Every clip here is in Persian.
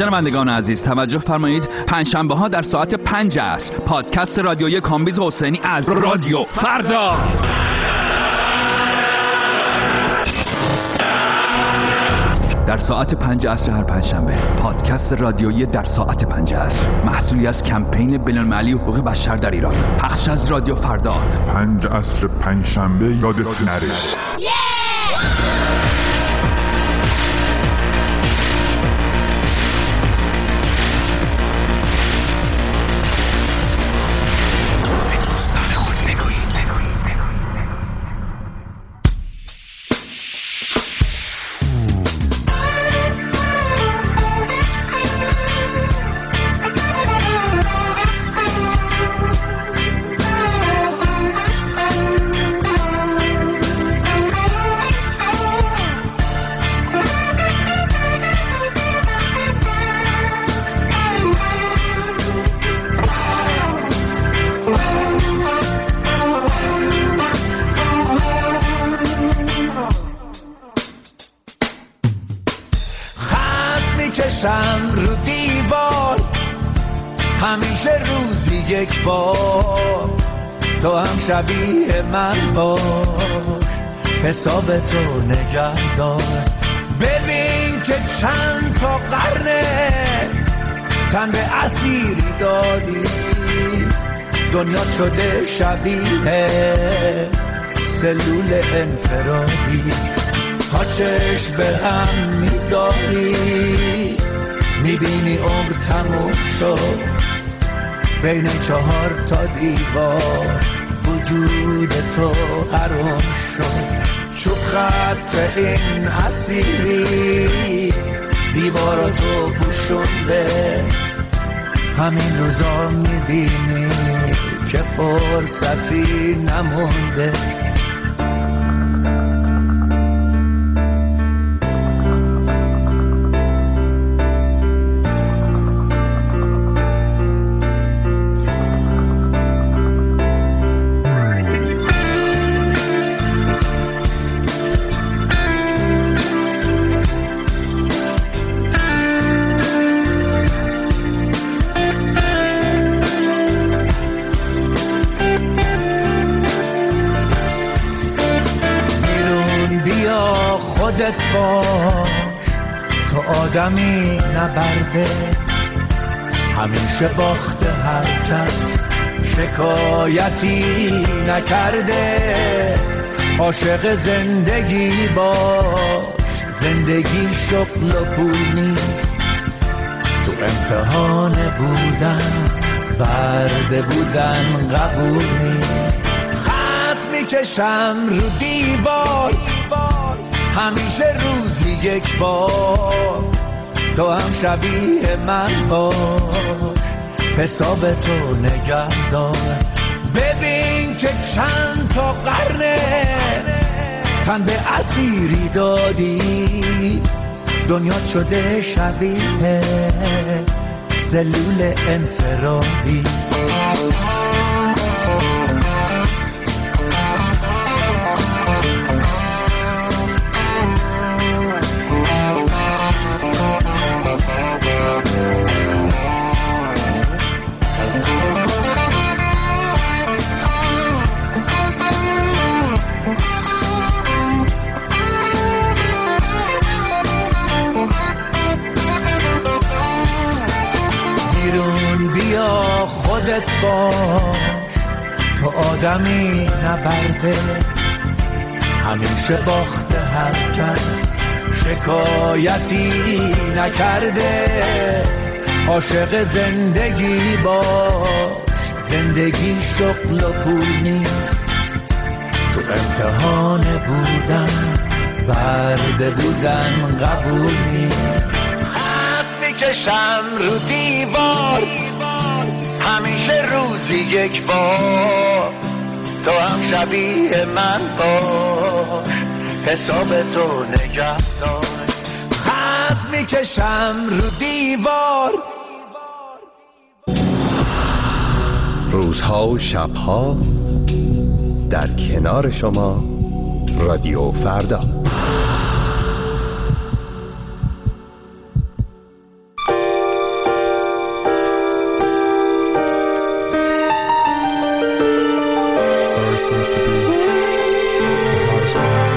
شنوندگان عزیز توجه فرمایید، پنجشنبه ها در ساعت 5 عصر پادکست رادیویی کامبیز حسینی از رادیو فردا در ساعت 5 عصر هر پنجشنبه. پادکست رادیویی در ساعت 5 عصر محصولی از کمپین بین‌المللی حقوق بشر در ایران، پخش از رادیو فردا. 5 عصر پنجشنبه یادت نره. رو دیوار همیشه روزی یک بار، تو هم شبیه من باش، حساب تو نگه دار. ببین که چند تا قرنه تن به اسیری دادی، دنیا شده شبیه سلول انفرادی. تا چشم به هم میذاری میبینی عمر تموم شد، بین 4 تا دیوار وجود تو حرام شد. چو خط این اسیری دیواراتو پوشونده، همین روزا میبینی که فرصتی نمونده. باش تو آدمی نبرده، همیشه باخته هر کس شکایتی نکرده. عاشق زندگی باش، زندگی شغل و پول نیست، تو امتحان بودن برده بودن قبول نیست. خط میکشم رو دیوار همیشه روزی یک بار، تو هم شبیه من باش، حساب تو نگه دار. ببین که چند تا قرنه تن به اسیری دادی، دنیا شده شبیه سلول انفرادی. باش تو آدمی نبرده، همیشه باخته هر کس شکایتی نکرده. عاشق زندگی باش، زندگی شغل و پول نیست، تو امتحان بودن برده بودن قبول نیست. خط میکشم رو دیوار همیشه روزی یک بار، تو هم شبیه من باش، حساب تو نگه دار. خط میکشم رو دیوار. روزها و شبها در کنار شما رادیو فردا. seems to be the hardest part.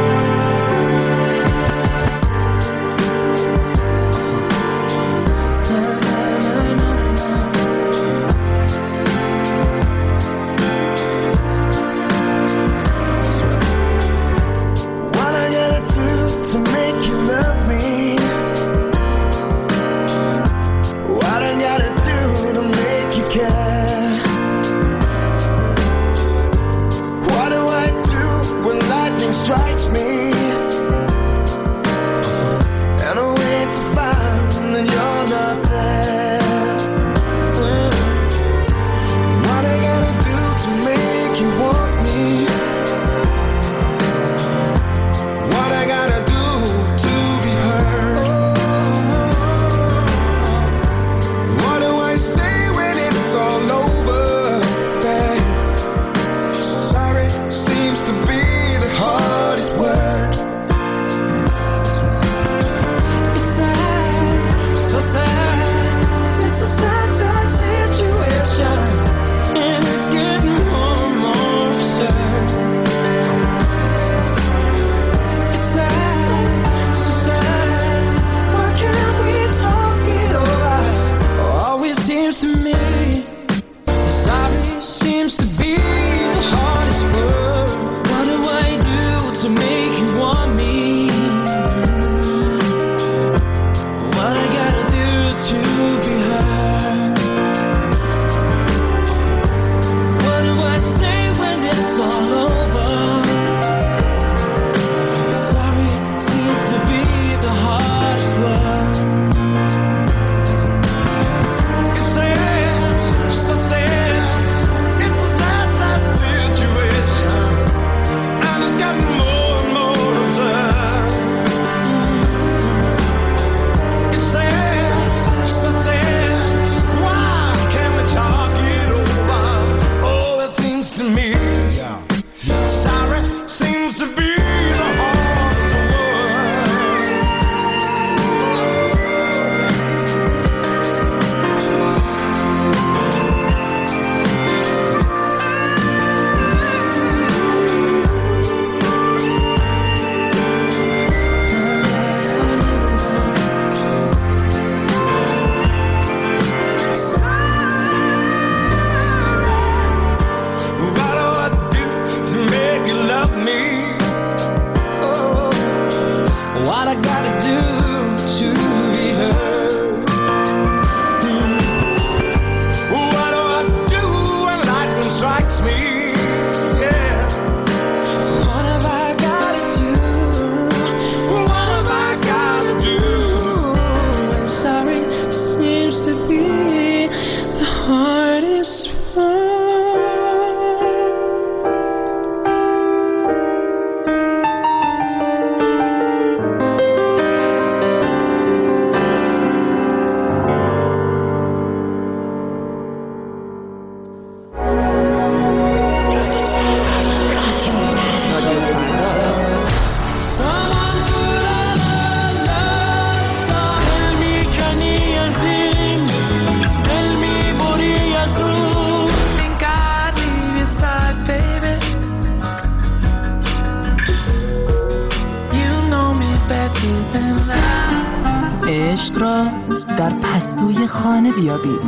عشق را در پستوی خانه بیابید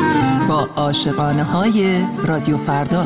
با عاشقانه های رادیو فردا.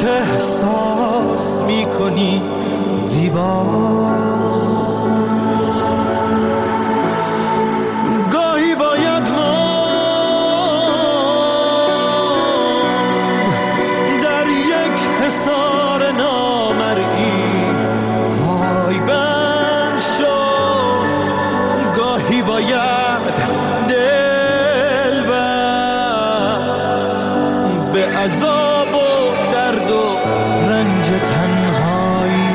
آنچه احساس میکنی زیباست. گاهی باید ماند در یک حصار نامرئی، پای بند شد. گاهی باید دل بست به عذاب و درد و رنج تنهایی.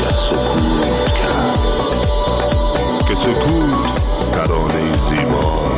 سکوت ترانه زیبا